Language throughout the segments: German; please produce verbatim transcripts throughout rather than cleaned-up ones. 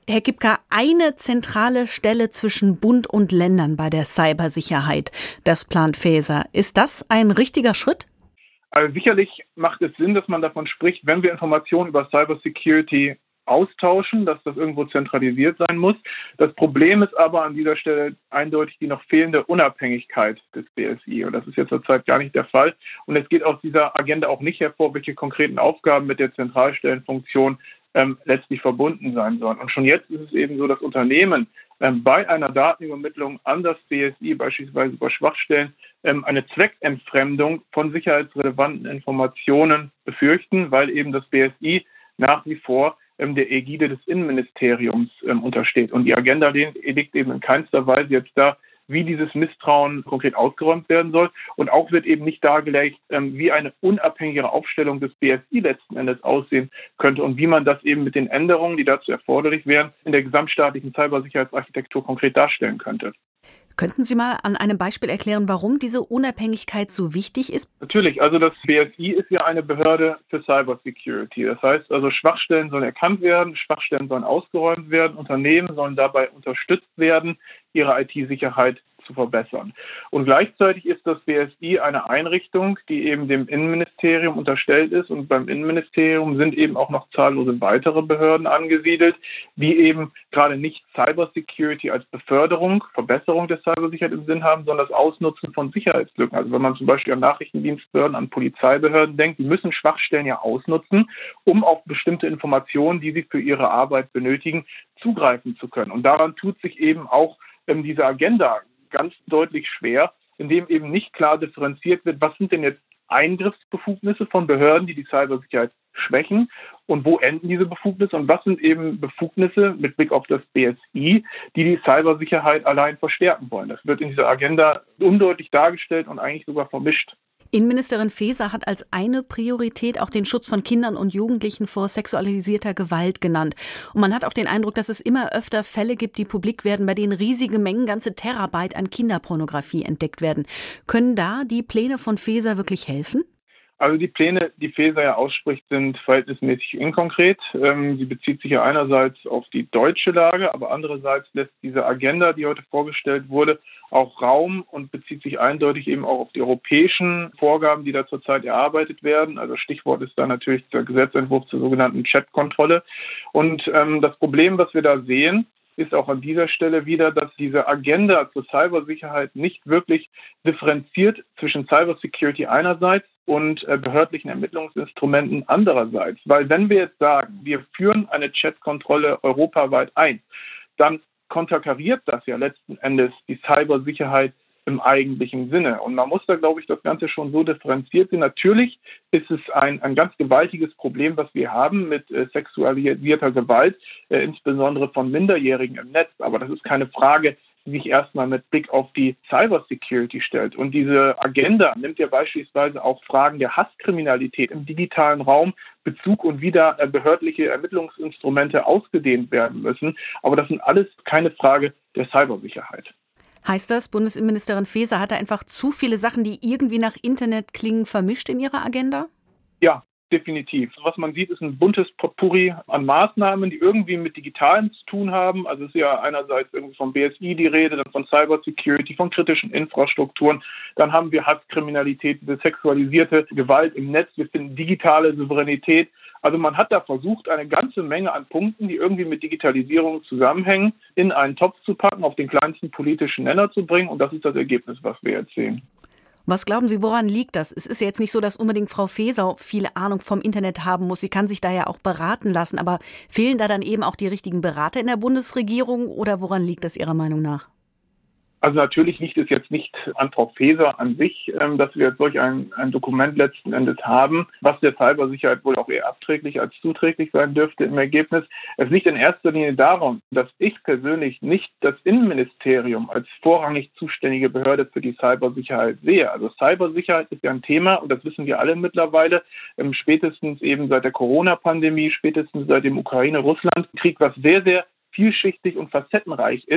Herr Gipka, eine zentrale Stelle zwischen Bund und Ländern bei der Cybersicherheit, das plant Faeser. Ist das ein richtiger Schritt? Also sicherlich macht es Sinn, dass man davon spricht, wenn wir Informationen über Cybersecurity austauschen, dass das irgendwo zentralisiert sein muss. Das Problem ist aber an dieser Stelle eindeutig die noch fehlende Unabhängigkeit des B S I. Und das ist jetzt zurzeit gar nicht der Fall. Und es geht aus dieser Agenda auch nicht hervor, welche konkreten Aufgaben mit der Zentralstellenfunktion ähm, letztlich verbunden sein sollen. Und schon jetzt ist es eben so, dass Unternehmen ähm, bei einer Datenübermittlung an das B S I, beispielsweise über Schwachstellen, ähm, eine Zweckentfremdung von sicherheitsrelevanten Informationen befürchten, weil eben das B S I nach wie vor der Ägide des Innenministeriums ähm, untersteht. Und die Agenda liegt eben in keinster Weise jetzt da, wie dieses Misstrauen konkret ausgeräumt werden soll. Und auch wird eben nicht dargelegt, ähm, wie eine unabhängigere Aufstellung des B S I letzten Endes aussehen könnte und wie man das eben mit den Änderungen, die dazu erforderlich wären, in der gesamtstaatlichen Cybersicherheitsarchitektur konkret darstellen könnte. Könnten Sie mal an einem Beispiel erklären, warum diese Unabhängigkeit so wichtig ist? Natürlich, also das B S I ist ja eine Behörde für Cybersecurity. Das heißt also, Schwachstellen sollen erkannt werden, Schwachstellen sollen ausgeräumt werden, Unternehmen sollen dabei unterstützt werden, ihre I T-Sicherheit zu verbessern. Und gleichzeitig ist das B S I eine Einrichtung, die eben dem Innenministerium unterstellt ist. Und beim Innenministerium sind eben auch noch zahllose weitere Behörden angesiedelt, die eben gerade nicht Cybersecurity als Beförderung, Verbesserung der Cybersicherheit im Sinn haben, sondern das Ausnutzen von Sicherheitslücken. Also wenn man zum Beispiel an Nachrichtendienstbehörden, an Polizeibehörden denkt, die müssen Schwachstellen ja ausnutzen, um auf bestimmte Informationen, die sie für ihre Arbeit benötigen, zugreifen zu können. Und daran tut sich eben auch ähm, diese Agenda ganz deutlich schwer, indem eben nicht klar differenziert wird, was sind denn jetzt Eingriffsbefugnisse von Behörden, die die Cybersicherheit schwächen und wo enden diese Befugnisse und was sind eben Befugnisse mit Blick auf das B S I, die die Cybersicherheit allein verstärken wollen. Das wird in dieser Agenda undeutlich dargestellt und eigentlich sogar vermischt. Innenministerin Faeser hat als eine Priorität auch den Schutz von Kindern und Jugendlichen vor sexualisierter Gewalt genannt. Und man hat auch den Eindruck, dass es immer öfter Fälle gibt, die publik werden, bei denen riesige Mengen, ganze Terabyte an Kinderpornografie entdeckt werden. Können da die Pläne von Faeser wirklich helfen? Also die Pläne, die Faeser ja ausspricht, sind verhältnismäßig inkonkret. Ähm, sie bezieht sich ja einerseits auf die deutsche Lage, aber andererseits lässt diese Agenda, die heute vorgestellt wurde, auch Raum und bezieht sich eindeutig eben auch auf die europäischen Vorgaben, die da zurzeit erarbeitet werden. Also Stichwort ist da natürlich der Gesetzentwurf zur sogenannten Chatkontrolle. Und ähm, das Problem, was wir da sehen, ist auch an dieser Stelle wieder, dass diese Agenda zur Cybersicherheit nicht wirklich differenziert zwischen Cybersecurity einerseits und äh, behördlichen Ermittlungsinstrumenten andererseits. Weil wenn wir jetzt sagen, wir führen eine Chatkontrolle europaweit ein, dann konterkariert das ja letzten Endes die Cybersicherheit im eigentlichen Sinne. Und man muss da, glaube ich, das Ganze schon so differenziert sehen. Natürlich ist es ein, ein ganz gewaltiges Problem, was wir haben mit äh, sexualisierter Gewalt, äh, insbesondere von Minderjährigen im Netz. Aber das ist keine Frage, die sich erstmal mit Blick auf die Cybersecurity stellt. Und diese Agenda nimmt ja beispielsweise auch Fragen der Hasskriminalität im digitalen Raum Bezug und wie da äh, behördliche Ermittlungsinstrumente ausgedehnt werden müssen. Aber das sind alles keine Frage der Cybersicherheit. Heißt das, Bundesinnenministerin Faeser hatte einfach zu viele Sachen, die irgendwie nach Internet klingen, vermischt in ihrer Agenda? Ja, definitiv. Was man sieht, ist ein buntes Potpourri an Maßnahmen, die irgendwie mit Digitalem zu tun haben. Also es ist ja einerseits irgendwie vom B S I die Rede, dann von Cybersecurity, von kritischen Infrastrukturen. Dann haben wir Hasskriminalität, diese sexualisierte Gewalt im Netz. Wir finden digitale Souveränität. Also man hat da versucht, eine ganze Menge an Punkten, die irgendwie mit Digitalisierung zusammenhängen, in einen Topf zu packen, auf den kleinsten politischen Nenner zu bringen. Und das ist das Ergebnis, was wir jetzt sehen. Was glauben Sie, woran liegt das? Es ist ja jetzt nicht so, dass unbedingt Frau Faeser viel Ahnung vom Internet haben muss. Sie kann sich da ja auch beraten lassen. Aber fehlen da dann eben auch die richtigen Berater in der Bundesregierung? Oder woran liegt das Ihrer Meinung nach? Also natürlich liegt es jetzt nicht an Frau Faeser an sich, dass wir jetzt solch ein, ein Dokument letzten Endes haben, was der Cybersicherheit wohl auch eher abträglich als zuträglich sein dürfte im Ergebnis. Es liegt in erster Linie darum, dass ich persönlich nicht das Innenministerium als vorrangig zuständige Behörde für die Cybersicherheit sehe. Also Cybersicherheit ist ja ein Thema, und das wissen wir alle mittlerweile, spätestens eben seit der Corona-Pandemie, spätestens seit dem Ukraine-Russland-Krieg, was sehr, sehr vielschichtig und facettenreich ist.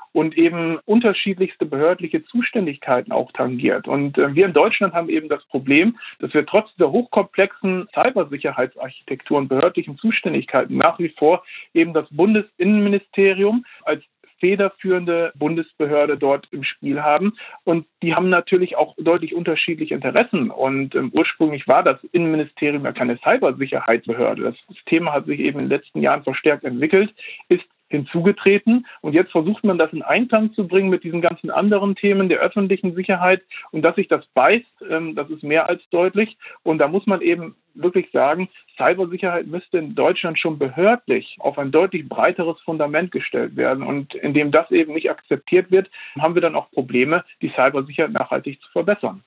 und eben unterschiedlichste behördliche Zuständigkeiten auch tangiert. Und äh, wir in Deutschland haben eben das Problem, dass wir trotz dieser hochkomplexen Cybersicherheitsarchitektur und behördlichen Zuständigkeiten nach wie vor eben das Bundesinnenministerium als federführende Bundesbehörde dort im Spiel haben. Und die haben natürlich auch deutlich unterschiedliche Interessen. Und ähm, ursprünglich war das Innenministerium ja keine Cybersicherheitsbehörde. Das, das Thema hat sich eben in den letzten Jahren verstärkt entwickelt, ist hinzugetreten. Und jetzt versucht man das in Einklang zu bringen mit diesen ganzen anderen Themen der öffentlichen Sicherheit. Und dass sich das beißt, ähm, das ist mehr als deutlich. Und da muss man eben wirklich sagen, Cybersicherheit müsste in Deutschland schon behördlich auf ein deutlich breiteres Fundament gestellt werden. Und indem das eben nicht akzeptiert wird, haben wir dann auch Probleme, die Cybersicherheit nachhaltig zu verbessern.